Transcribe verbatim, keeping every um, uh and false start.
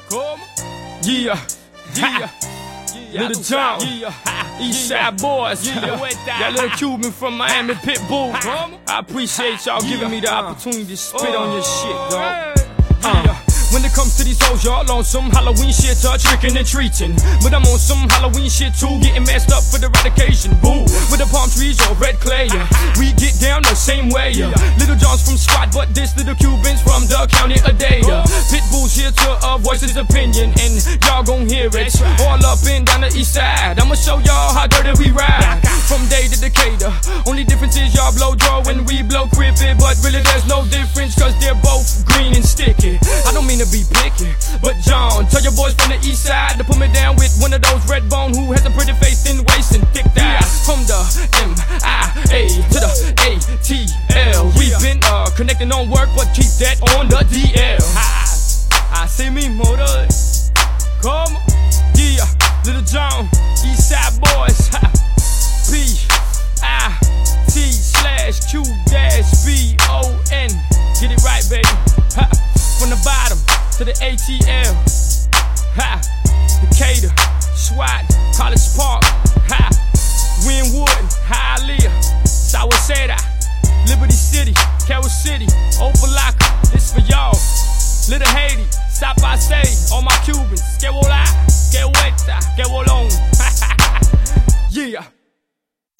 Come. Yeah, yeah, yeah. Little John, yeah. East Side Boys, yeah. That little Cuban from Miami, Pitbull. I appreciate y'all giving me the opportunity to spit on your shit, dog. Uh. When it comes to these hoes, y'all on some Halloween shit, uh, tricking and treating. But I'm on some Halloween shit too, getting messed up for the red occasion. Boo, with the palm trees or red clay, yeah. We get down the same way, yeah. Little John's from Squat, but this little Cubans from the county of Dade. Pitbull's here to uh, voice his opinion, and y'all gon' hear it. All up and down the east side, I'ma show y'all how dirty we ride. From Dade to Decatur, only difference is y'all blow draw and we blow crippy. But really there's no difference, cause they're both green and sticky. I don't mean to be picky, but John, tell your boys from the east side to put me down with one of those red bone who has a pretty face, thin waist, and thick thighs. From the M I A to the A T L, we've been uh, connecting on work, but keep that on the D L. I, I see me motor. Come on, yeah, Little John, East Side Boys. Ha. P I T slash Q dash B O N. Get it right, baby. Ha. From the bottom to the A T L, ha, Decatur, SWAT, College Park, ha, Wynwood, Hialeah, Sawaseda, Liberty City, Carol City, Opalaka, this for y'all. Little Haiti, South by Say, all my Cubans, que vola, que vuelta, que volón, yeah.